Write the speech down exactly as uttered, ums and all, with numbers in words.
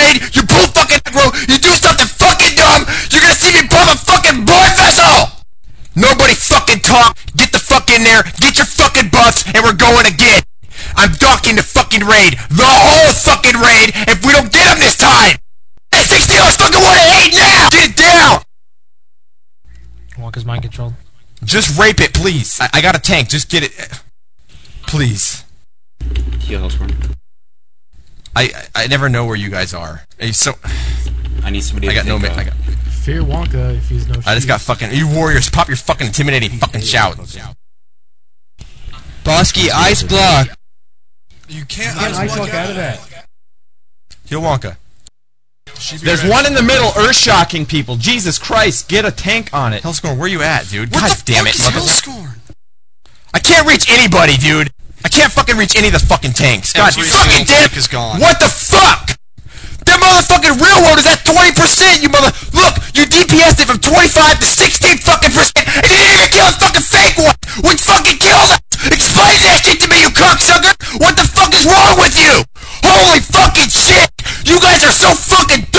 raid, you pull fucking aggro, you do something fucking dumb, you're gonna see me pop a fucking blood vessel! Nobody fucking talk, get the fuck in there, get your fucking buffs, and we're going again. I'm docking the fucking raid, the whole fucking raid, if we don't get him this time! Hey, sixty dollars fucking one eight now! Get it down! Wonka's mind controlled. Just rape it, please. I, I got a tank, just get it. Please. Heal Hellspawn. I, I I never know where you guys are. Are so I need somebody I to got no take, ma- uh, I got Fear Wonka if he's no I just got fucking you warriors, pop your fucking intimidating fucking shouts. Bosky, ice block. You can't Get ice ice block block out of that. Heal Wonka. There's one in the middle, earth-shocking people. Jesus Christ, get a tank on it. Hellscorn, where you at, dude? What God the damn fuck it, is motherfucker. Hellscorn? I can't reach anybody, dude. I can't fucking reach any of the fucking tanks. God Every fucking single damn tank is gone. What the fuck? That motherfucking real world is at twenty percent, you mother- Look, you D P S'd it from twenty-five to sixteen fucking percent, and you didn't even kill a fucking fake one! Which fucking kills us! Explain that shit to me, you cocksucker! What the fuck is wrong with you? Holy fucking shit! You guys are so fucking dumb!